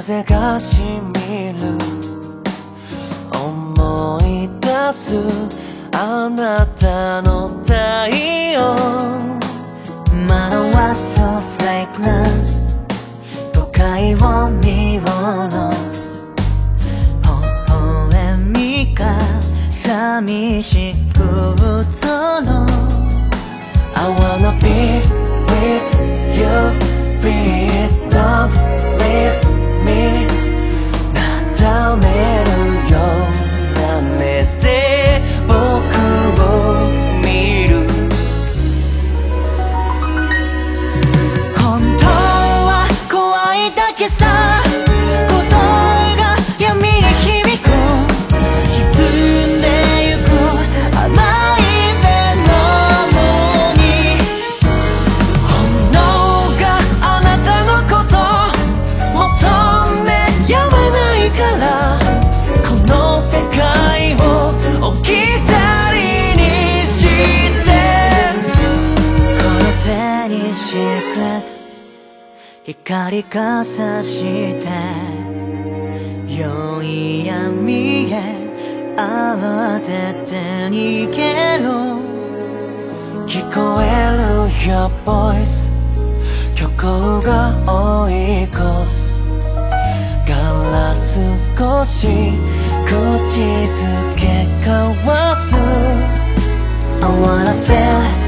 風がしみる思い出すあなたの太陽窓はSo fragrance都会を見下ろす微笑みが寂しく映ろう I wanna be with you Please don't leave me 眺めるような目で僕を見る本当は怖いだけさ鼓動が闇に響く沈んでゆく甘い目のもに本能があなたのこと求めやまないからこの世界を置き去りにしてこの手にシークレット光が差して良い闇へ慌てて逃げろ聞こえる Your voice 虚構が追い越すガラス越し口づけ交わす I wanna feel